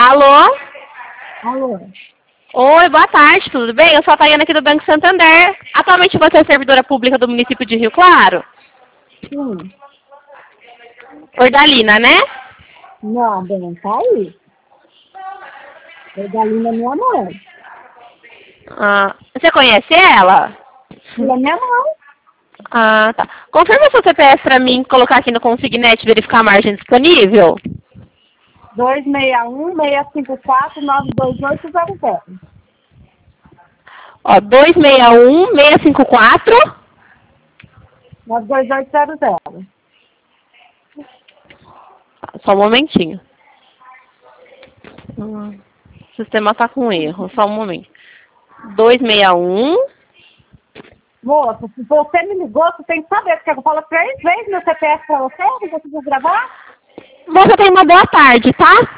Alô? Alô? Oi, boa tarde, tudo bem? Eu sou a Tayana aqui do Banco Santander. Atualmente você é servidora pública do município de Rio Claro? Sim. Ordalina, né? Não, bem, tá aí. Regalina é minha mãe. Ah, você conhece ela? Ela é minha mãe. Ah, tá. Confirma seu CPF pra mim, colocar aqui no Consignet e verificar a margem disponível. 261-654-92800. Ó, 261-654. 92800. Só um momentinho. O sistema tá com erro, só um momento. 261. Moça, se você me ligou, você tem que saber, porque eu falo 3 vezes meu CPF pra você, não conseguiu gravar? Você tem uma boa tarde, tá?